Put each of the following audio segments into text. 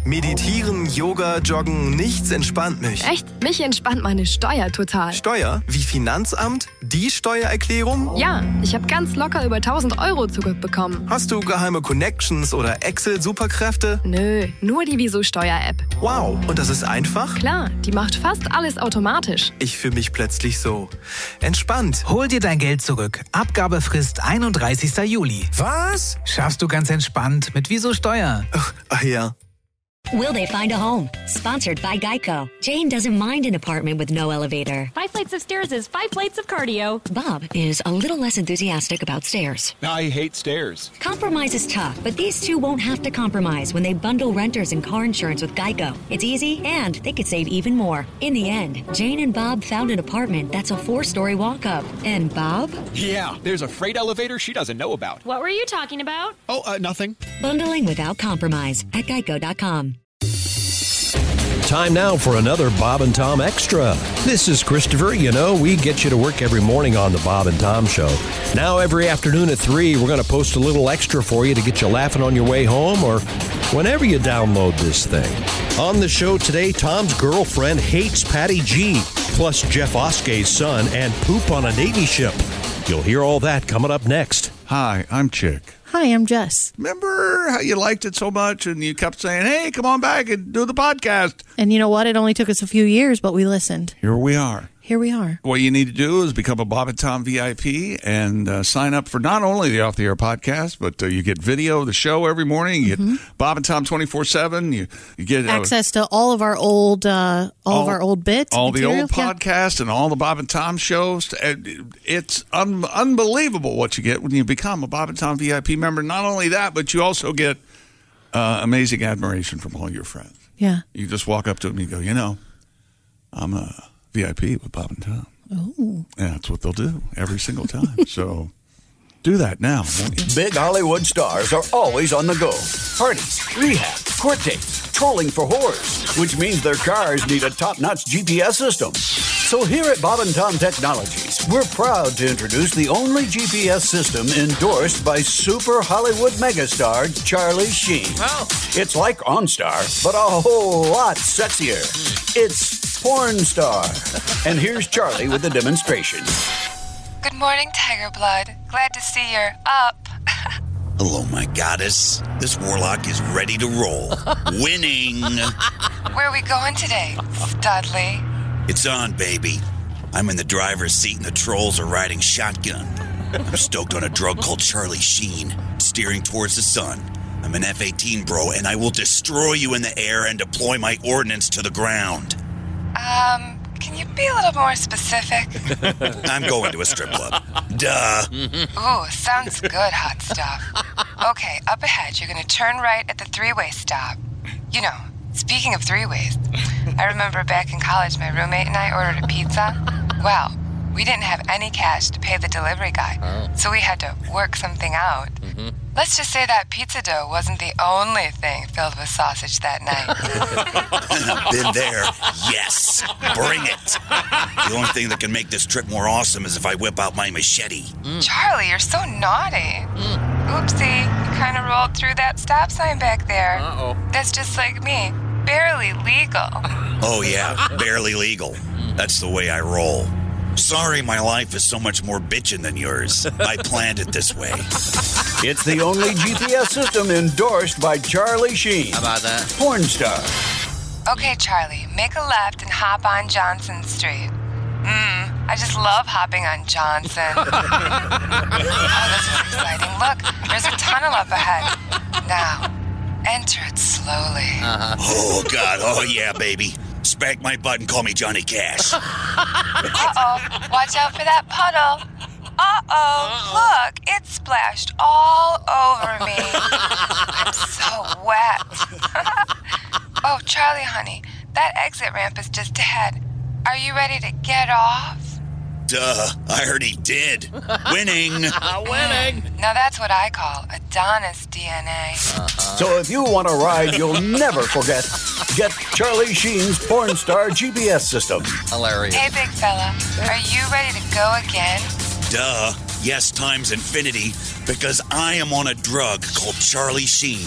Meditieren, Yoga, Joggen, nichts entspannt mich. Echt? Mich entspannt meine Steuer total. Steuer? Wie Finanzamt? Die Steuererklärung? Ja, ich habe ganz locker über 1.000 Euro zurückbekommen. Hast du geheime Connections oder Excel-Superkräfte? Nö, nur die Wieso-Steuer-App. Wow, und das ist einfach? Klar, die macht fast alles automatisch. Ich fühle mich plötzlich so entspannt. Hol dir dein Geld zurück. Abgabefrist 31. Juli. Was? Schaffst du ganz entspannt mit Wieso Steuer. Ach ja. Will they find a home? Sponsored by Geico. Jane doesn't mind an apartment with no elevator. 5 flights of stairs is 5 plates of cardio. Bob is a little less enthusiastic about stairs. I hate stairs. Compromise is tough, but these two won't have to compromise when they bundle renters and car insurance with Geico. It's easy, and they could save even more. In the end, Jane and Bob found an apartment that's a 4-story walk-up. And Bob? Yeah, there's a freight elevator she doesn't know about. What were you talking about? Oh, nothing. Bundling without compromise at geico.com. Time now for another Bob and Tom Extra. This is Christopher. You know, we get you to work every morning on the Bob and Tom Show. Now, every afternoon at 3, we're going to post a little extra for you to get you laughing on your way home or whenever you download this thing. On the show today, Tom's girlfriend hates Patty G, plus Jeff Oskay's son, and poop on a Navy ship. You'll hear all that coming up next. Hi, I'm Chick. Hi, I'm Jess. Remember how you liked it so much and you kept saying, hey, come on back and do the podcast? And you know what? It only took us a few years, but we listened. Here we are. Here we are. What you need to do is become a Bob and Tom VIP and sign up for not only the Off the Air podcast, but you get video of the show every morning. You get Bob and Tom 24/7. You get access to all of our old of our old bits, all material. the old podcasts, and all the Bob and Tom shows. It's unbelievable what you get when you become a Bob and Tom VIP member. Not only that, but you also get amazing admiration from all your friends. Yeah, you just walk up to them and you go, you know, I'm a VIP with Bob and Tom. Oh. Yeah, that's what they'll do every single time. So do that now, won't you? Big Hollywood stars are always on the go. Parties, rehab, court dates, trolling for whores, which means their cars need a top-notch GPS system. So here at Bob and Tom Technologies, we're proud to introduce the only GPS system endorsed by super Hollywood megastar Charlie Sheen. Oh. It's like OnStar, but a whole lot sexier. It's Porn Star. And here's Charlie with the demonstration. Good morning, Tiger Blood. Glad to see you're up. Hello, my goddess. This warlock is ready to roll. Winning. Where are we going today, Studley? It's on, baby. I'm in the driver's seat and the trolls are riding shotgun. I'm stoked on a drug called Charlie Sheen, steering towards the sun. I'm an F-18, bro, and I will destroy you in the air and deploy my ordnance to the ground. Can you be a little more specific? I'm going to a strip club. Duh. Ooh, sounds good, hot stuff. Okay, up ahead, you're going to turn right at the three-way stop. You know, speaking of three-ways, I remember back in college, my roommate and I ordered a pizza. Well, we didn't have any cash to pay the delivery guy, so we had to work something out. Let's just say that pizza dough wasn't the only thing filled with sausage that night. Been there. Yes. Bring it. The only thing that can make this trip more awesome is if I whip out my machete. Charlie, you're so naughty. Oopsie, you kind of rolled through that stop sign back there. That's just like me. Barely legal. Oh, yeah. Barely legal. That's the way I roll. Sorry, my life is so much more bitchin' than yours. I planned it this way. It's the only GPS system endorsed by Charlie Sheen. How about that? Porn Star. Okay, Charlie, make a left and hop on Johnson Street. I just love hopping on Johnson. Oh, this is exciting. Look, there's a tunnel up ahead. Now, enter it slowly. Oh, God. Oh, yeah, baby. Spank my butt and call me Johnny Cash. Uh-oh. Watch out for that puddle. Look, it splashed all over me. I'm so wet. Oh, Charlie, honey, that exit ramp is just ahead. Are you ready to get off? Duh, I already did. Winning. Winning. Now that's what I call Adonis DNA. So if you want a ride you'll never forget, get Charlie Sheen's Porn Star GPS system. Hilarious. Hey, big fella, are you ready to go again? Duh, yes times infinity, because I am on a drug called Charlie Sheen.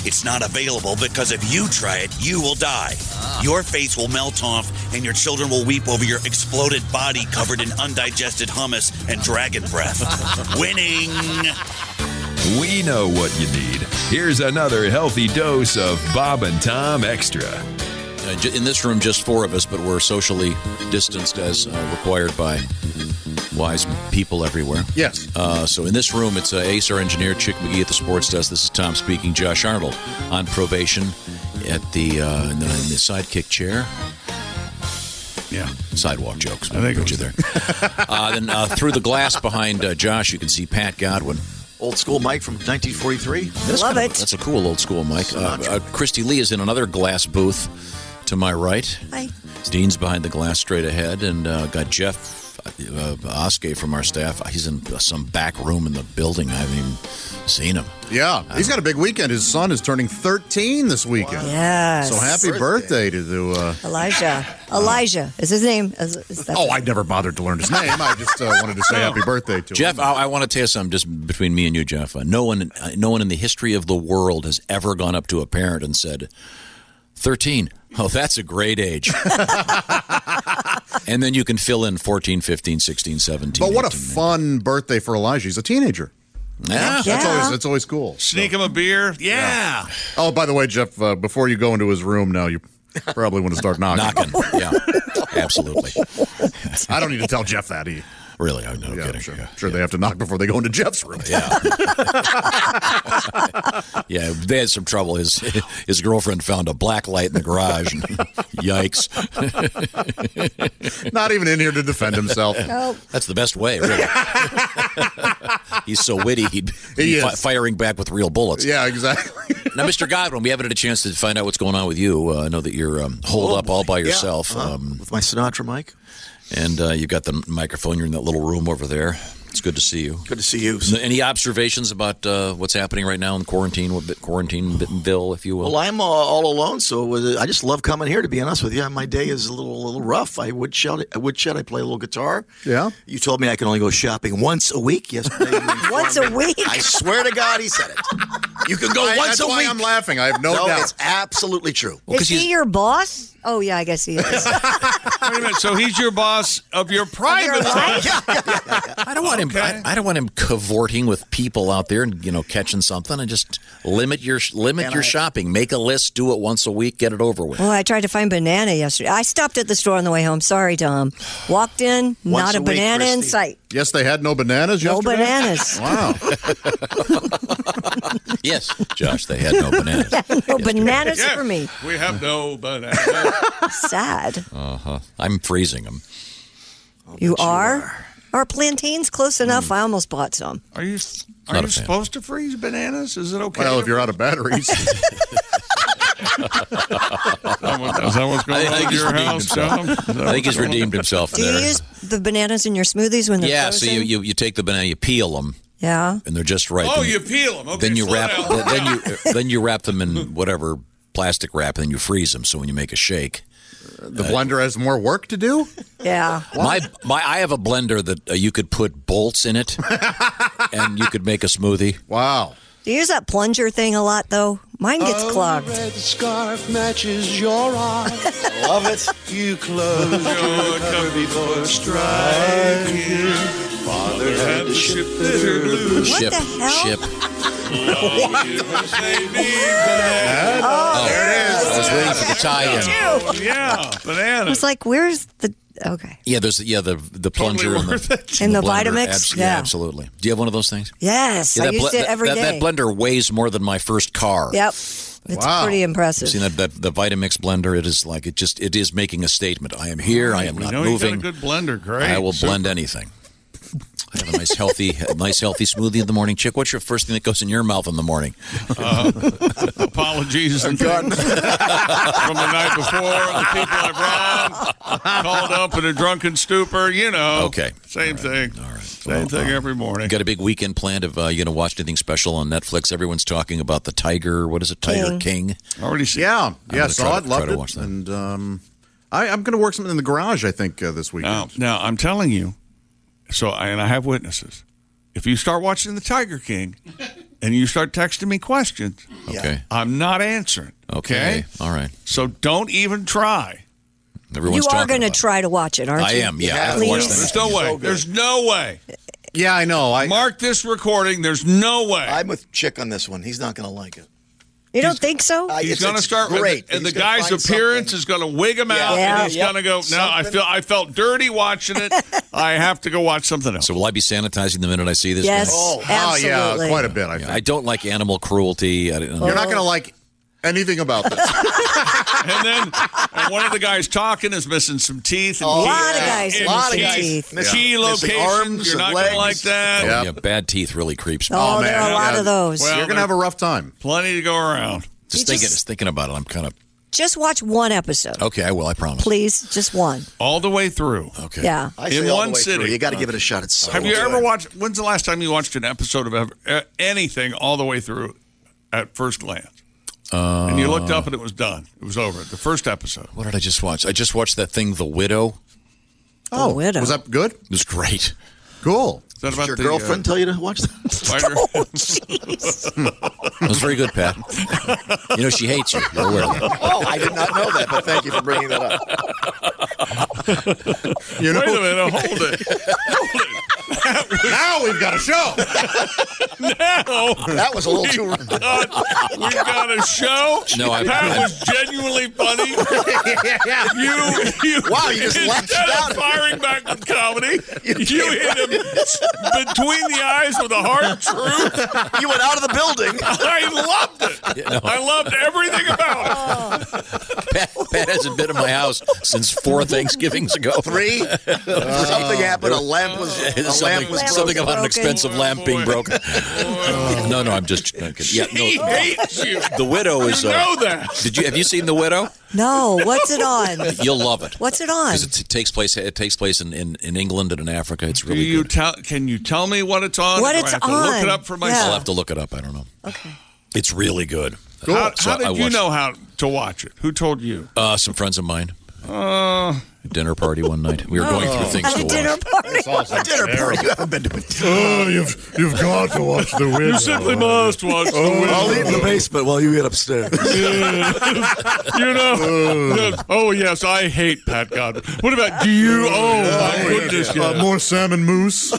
It's not available because if you try it, you will die. Your face will melt off, and your children will weep over your exploded body covered in undigested hummus and dragon breath. Winning! We know what you need. Here's another healthy dose of Bob and Tom Extra. In this room, just 4 of us, but we're socially distanced as required by wise people everywhere. Yes. So in this room, it's Ace, our engineer, Chick McGee at the sports desk. This is Tom speaking. Josh Arnold on probation at the in the sidekick chair. Yeah. Sidewalk jokes. I think put you there. Then through the glass behind Josh, you can see Pat Godwin. Old school mic from 1943. Love it. That's a cool old school mic. Christy Lee is in another glass booth to my right. Hi. Dean's behind the glass straight ahead, and got Jeff Oskey from our staff. He's in some back room in the building. I haven't even seen him. Yeah, he's got a big weekend. His son is turning 13 this weekend. Yes. So happy birthday to Elijah. Elijah is his name. Is that I never bothered to learn his name. I just wanted to say happy birthday to Jeff, him. I want to tell you something just between me and you, Jeff. No one in the history of the world has ever gone up to a parent and said, 13. Oh, that's a great age. And then you can fill in 14, 15, 16, 17. But what 18, a fun birthday for Elijah. He's a teenager. Yeah. That's always cool. Sneak him a beer. Yeah. Oh, by the way, Jeff, before you go into his room now, you probably want to start knocking. Yeah, absolutely. I don't need to tell Jeff that. Really? I'm no kidding. Sure, they have to knock before they go into Jeff's room. Yeah. Yeah, they had some trouble. His girlfriend found a black light in the garage. And yikes. Not even in here to defend himself. Nope. That's the best way, really. He's so witty, he'd be firing back with real bullets. Yeah, exactly. Now, Mr. Godwin, we haven't had a chance to find out what's going on with you. I know that you're holed up all by yourself. With my Sinatra mic. And you've got the microphone. You're in that little room over there. It's good to see you. Good to see you. Any observations about what's happening right now in Quarantineville, if you will? Well, I'm all alone, so I just love coming here, to be honest with you. My day is a little rough. I woodshed. I play a little guitar. Yeah. You told me I can only go shopping once a week yesterday. Once a week? I swear to God, he said it. You can go once a week. That's why I'm laughing. I have no doubt. It's absolutely true. Is he your boss? Oh, yeah, I guess he is. Wait a minute. So he's your boss of your private life? I don't want him. I don't want him cavorting with people out there and catching something. And just limit your shopping. Make a list. Do it once a week. Get it over with. Well, I tried to find banana yesterday. I stopped at the store on the way home. Sorry, Tom. Walked in, not a banana in sight. Yes, they had no bananas yesterday? No bananas. Wow. Yes, Josh, they had no bananas. No bananas for me. We have no bananas. Sad. I'm freezing them. You are? Are plantains close enough? I almost bought some. Are you supposed to freeze bananas? Is it okay? Well, if you're out of batteries. Is that what's going on in your house, Tom? I think he's redeemed himself. Do you use the bananas in your smoothies when they're frozen? So you take the banana, you peel them. Yeah. And they're just right. Oh, you peel them. Okay, then you then you wrap them in whatever plastic wrap, and then you freeze them. So when you make a shake, the blender has more work to do. Yeah. I have a blender that you could put bolts in it, and you could make a smoothie. Wow. Do you use that plunger thing a lot, though? Mine gets clogged. Red scarf matches your eyes. Love it. You close your cover before striking. Father had to ship bitter blue. What the hell? Ship. Oh, there it is. I was waiting for the tie-in. Yeah, banana. I was like, where's the... Okay. Yeah, there's the plunger totally and the blender. Vitamix? Yeah, absolutely. Do you have one of those things? Yes, I use it every day. That blender weighs more than my first car. Yep. It's pretty impressive. You've seen the Vitamix blender? It is like it is making a statement. I am here. I am not moving. You got a good blender, great. I will blend anything. I have a nice healthy smoothie in the morning. Chick, what's your first thing that goes in your mouth in the morning? Apologies from the night before. The people I've wronged, called up in a drunken stupor. Okay. Same thing. All right. Same thing every morning. Got a big weekend planned of watch anything special on Netflix. Everyone's talking about the Tiger. What is it? Tiger King. Already seen. Yeah. Saw it. Loved it. Watch that. And I'm going to work something in the garage. I think this weekend. Now I'm telling you. So, and I have witnesses. If you start watching The Tiger King, and you start texting me questions, Okay. I'm not answering. Okay? All right. So don't even try. Everyone's you are talking going to about it. try to watch it, aren't you? I am, yeah. I haven't Please? watched that. There's no way. There's no way. Yeah, I know. Mark this recording. There's no way. I'm with Chick on this one. He's not going to like it. You don't think so? He's going to start great. and the He's gonna guy's find appearance is going to wig him out, Yeah. and he's going to go. No, I felt dirty watching it. I have to go watch something else. So will I be sanitizing the minute I see this? Yes, guy? absolutely. yeah, quite a bit. I think. I don't like animal cruelty. I don't know. You're not going to like anything about this. And then one of the guys talking is missing some teeth. And A lot of guys missing teeth. Key Missing locations. arms You're and not going to legs. like that. Yeah, bad teeth really creeps me. Oh, there are a lot of those. Well, You're going to have a rough time. Plenty to go around. Just thinking about it, I'm kind of Just watch one episode. okay. I will. I promise. Please, just one. All the way through. Okay. Yeah. I say In all one the way sitting. through. You got to give it a shot. It's so Have you good. ever watched? When's the last time you watched an episode of anything all the way through at first glance? And you looked up and it was done. It was over. The first episode. What did I just watch? I just watched that thing, The Widow. Oh, Widow. was that good? It was great. Cool. Is that Did about your the, girlfriend tell you to watch that? spider? It was very good, Pat. You know, she hates you. You're aware of that. Oh, I did not know that, but thank you for bringing that up. You know, Wait a minute. Hold it. now we've got a show. Now That was a little too. we've got a show. No, that was genuinely funny. You Wow, you just lashed instead out. of firing back with comedy, you hit him between the eyes with a hard truth. You went out of the building. I loved it. I loved everything about it. Pat hasn't been in my house since 4 Thanksgivings ago. 3. Something happened. A lamp was. Something about an broken. expensive lamp being broken. No, I'm just kidding. Yeah, He hates you. The Widow is. You know that. Have you seen The Widow? No, what's it on? You'll love it. What's it on? Because it takes place in England and in Africa. It's really good. Can you tell me what it's on? What Or it's I have to on? look it up for myself. I'll have to look it up. I don't know. Okay. It's really good. Cool. How So did I you watched- know how to watch it? Who told you? Some friends of mine. Dinner party one night. We were going through things At to a dinner watch. party. A dinner party. You haven't been to a Oh, you've got to watch The Widow. You simply must watch The Widow. I'll eat in the basement while you get upstairs. You know. Yes. Oh, yes, I hate Pat Godwin. What about, do you? Oh, my goodness. yes. More salmon mousse.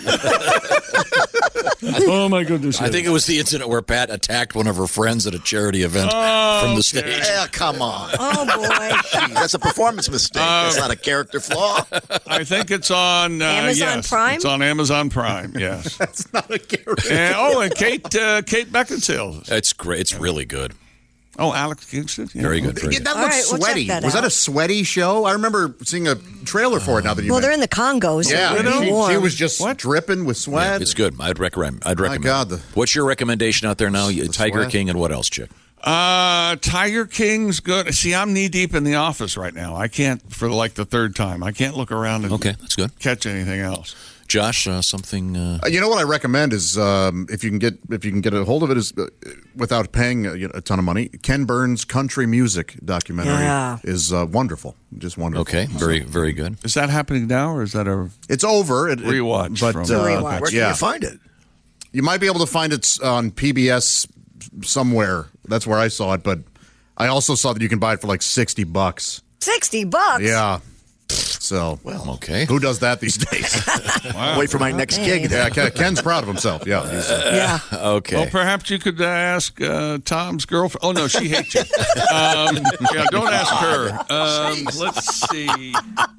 Oh, my goodness. I think it was the incident where Pat attacked one of her friends at a charity event from the stage. Yeah, come on. Oh, boy. Jeez, that's a performance mistake. That's not a character flaw. I think it's on Amazon yes, Prime? It's on Amazon Prime. Yes. That's not a character. And, and Kate Beckinsale. It's great. It's really good. Oh, Alex Kingston. Yeah. Very good. Very Yeah, good. that All looks right, we'll check sweaty. that Was that out. a sweaty show? I remember seeing a trailer for it now that you Well, they're mentioned in the Congo, so Yeah, it's warm. she was just dripping with Yeah, sweat. it's good. I'd recommend. God, What's your recommendation out there now? Tiger sweat. King and what else, Chick? Tiger King's good. See, I'm knee deep in The Office right now. I can't, for like the third time, I can't look around and that's good. catch anything else. Josh, something. You know what I recommend is if you can get a hold of it is without paying a ton of money. Ken Burns' country music documentary is wonderful, just wonderful. Okay, very good. Is that happening now, or is that a? It's over. Rewatch but from- Where can you find it? You might be able to find it on PBS somewhere. That's where I saw it, but I also saw that you can buy it for like $60. $60? Yeah. So, okay. Who does that these days? Wait for my next gig. Yeah, Ken's proud of himself. Yeah. Yeah. Okay. Well, perhaps you could ask Tom's girlfriend. Oh no, she hates you. Yeah, don't ask her. Let's see.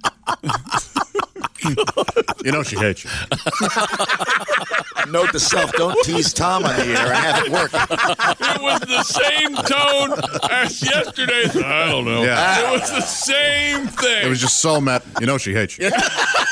You know she hates you. Note to self: don't tease Tom on the air. I have it work. It was the same tone as yesterday's. I don't know. Yeah. It was the same thing. It was just so met. You know she hates you. We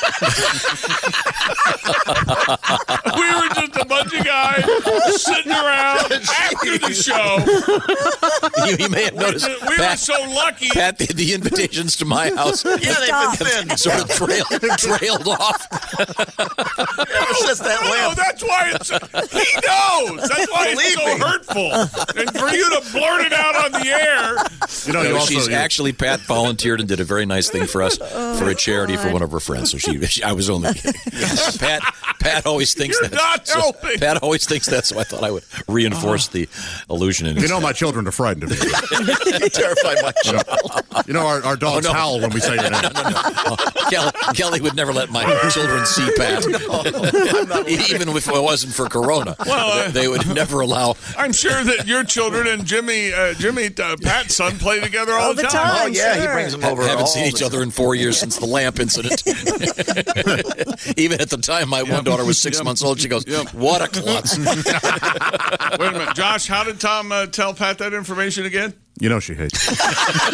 were just a bunch of guys sitting around after the show. You may have noticed. We were so lucky. Pat, the invitations to my house Yeah, they've been thin. sort of trailed off. Ever since that No, lamp. that's That's why he knows. That's why it's so hurtful. And for you to blurt it out on the air. Actually, Pat volunteered and did a very nice thing for us for a charity for one of her friends. So I was only kidding. Pat always thinks You're not helping. Pat always thinks that, so I thought I would reinforce the illusion. In my children are frightened of me. You terrify my child. Our dogs howl when we say your name. No. Kelly would never let my children see Pat. Even if it wasn't for Corona. Well, they would never allow. I'm sure that your children and Jimmy, Pat's son, play together all the time. Oh, yeah, sure. He brings them over. Haven't seen each other in 4 years since the lamp incident. Even at the time, my one daughter was 6 months old. She goes, "What a klutz." Wait a minute. Josh, how did Tom tell Pat that information again? She hates it.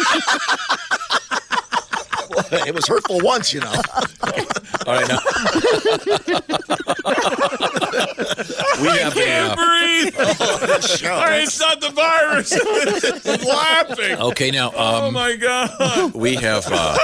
It was hurtful once, All right, now. We have can't breathe. All right, it's not the virus. It's laughing. Okay, now. Oh my God. We have a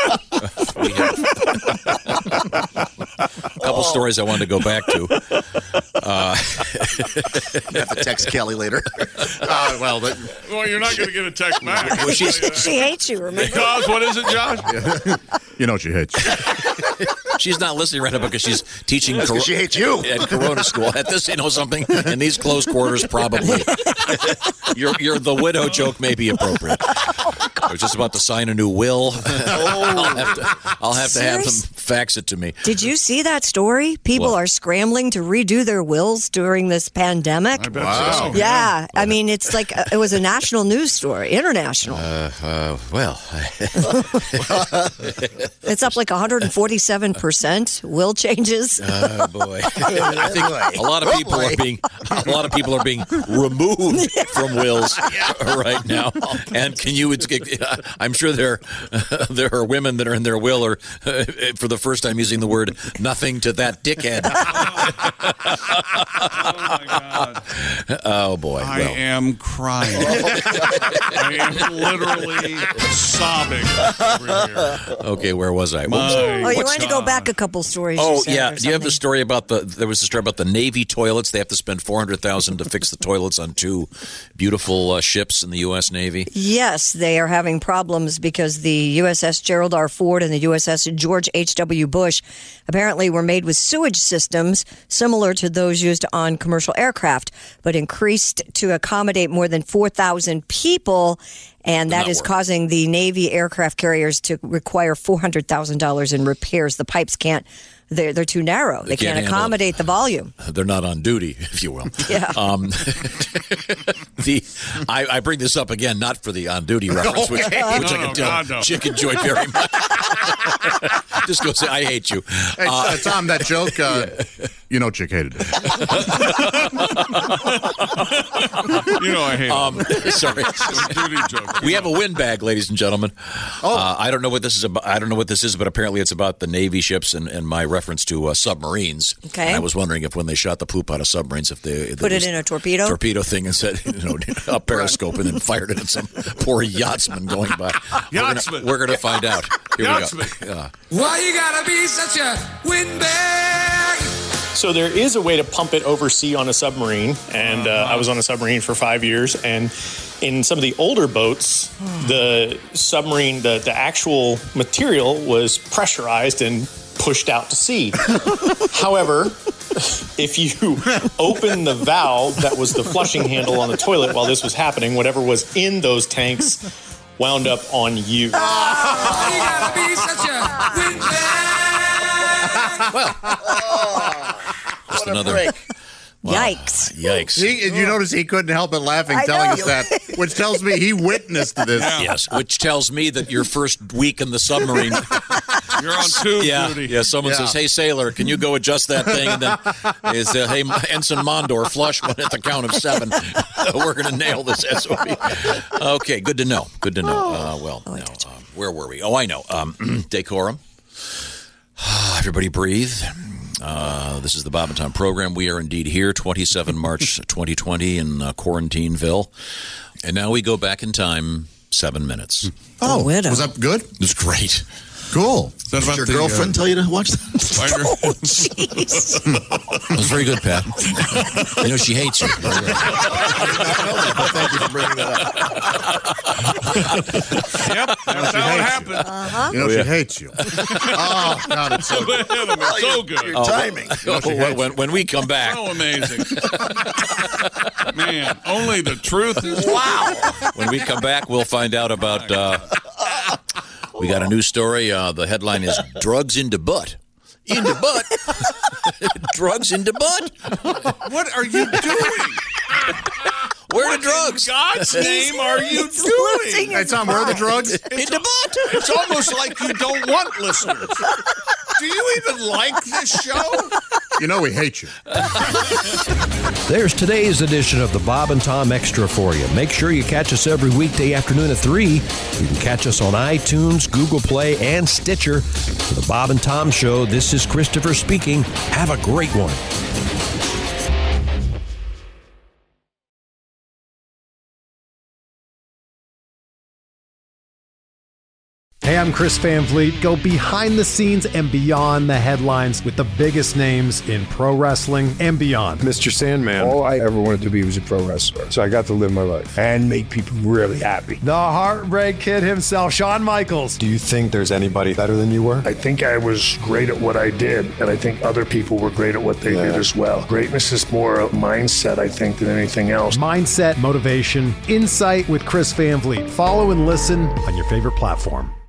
couple stories I wanted to go back to. I have to text Kelly later. Well, you're not going to get a text back. Well, she hates you, remember? Because, what is it, Josh? She hates you. She's not listening right now because she's teaching. She hates you at Corona school. At this, something in these close quarters, probably. Your the widow joke may be appropriate. I was just about to sign a new will. I'll have to have them fax it to me. Did you see that story? People are scrambling to redo their wills during this pandemic. I bet so. Yeah. I mean, it's like it was a national news story, international. It's up like 147% will changes. Oh boy! I think a lot of people are being removed from wills right now. And I'm sure there are women that are in their will or for the first time using the word "nothing to that dickhead." Oh my God! Oh boy! I am crying. I am literally sobbing over here. Okay, where was I? You wanted to go back a couple stories. Oh yeah, do you have the story about there was a story about the Navy toilets? They have to spend $400,000 to fix the toilets on two beautiful ships in the U.S. Navy. Yes, they are having problems because the USS Gerald R. Ford and the USS George H.W. Bush apparently were made with sewage systems similar to those used on commercial aircraft, but increased to accommodate more than 4,000 people. And that is causing the Navy aircraft carriers to require $400,000 in repairs. The pipes can't. They're too narrow. They can't accommodate the volume. They're not on duty, if you will. Yeah. I bring this up again, not for the on-duty reference, which I can tell Chick enjoyed very much. Just go say, I hate you. Hey, Tom, that joke, Chick hated it. I hate it. Sorry. We have a wind bag, ladies and gentlemen. I don't know what this is about. I don't know what this is, but apparently it's about the Navy ships and my reference to submarines. Okay. And I was wondering if when they shot the poop out of submarines, if they put it in a torpedo thing and said, a periscope and then fired it at some poor yachtsman going by. We're going to find out. Here we go. Why you gotta be such a windbag? So there is a way to pump it oversea on a submarine, and I was on a submarine for 5 years, and in some of the older boats, the submarine, the actual material was pressurized and pushed out to sea. However, if you open the valve that was the flushing handle on the toilet while this was happening, whatever was in those tanks wound up on you. Oh, you gotta be such a windbag. Well, just another break. Wow. Yikes. You notice he couldn't help but laughing telling us that, which tells me he witnessed this. Yes, which tells me that your first week in the submarine, you're on tube duty. Yeah, someone says, "Hey, sailor, can you go adjust that thing?" And then is, "Hey, Ensign Mondor, flush one at the count of 7. We're going to nail this SOB." Okay, good to know. Where were we? Oh, I know. Decorum. Everybody breathe. This is the Bob and Tom program. We are indeed here, 27 March 2020 in Quarantineville. And now we go back in time 7 minutes. Was that good? It was great. Cool. Is that about Did the, your girlfriend tell you to watch that? Spider? Oh, jeez. It was very good, Pat. You know, she hates you. Thank you for bringing that up. Yep, that's how it happened. Uh-huh. You know, she hates you. Oh, God, it's so good. So good. Your timing. When we come back. So amazing. Man, only the truth is Wow. When we come back, we'll find out about. We got a new story. The headline is "Drugs into Butt." Into butt. Drugs into butt. What are you doing? Where are the drugs? In God's name are you doing? Hey, Tom, where are the drugs? Into butt. It's almost like you don't want listeners. Do you even like this show? You know we hate you. There's today's edition of the Bob and Tom Extra for you. Make sure you catch us every weekday afternoon at 3. You can catch us on iTunes, Google Play, and Stitcher. For the Bob and Tom Show, this is Christopher speaking. Have a great one. Hey, I'm Chris Van Vliet. Go behind the scenes and beyond the headlines with the biggest names in pro wrestling and beyond. Mr. Sandman, all I ever wanted to be was a pro wrestler. So I got to live my life and make people really happy. The Heartbreak Kid himself, Shawn Michaels. Do you think there's anybody better than you were? I think I was great at what I did, and I think other people were great at what they did as well. Greatness is more a mindset, I think, than anything else. Mindset, motivation, insight with Chris Van Vliet. Follow and listen on your favorite platform.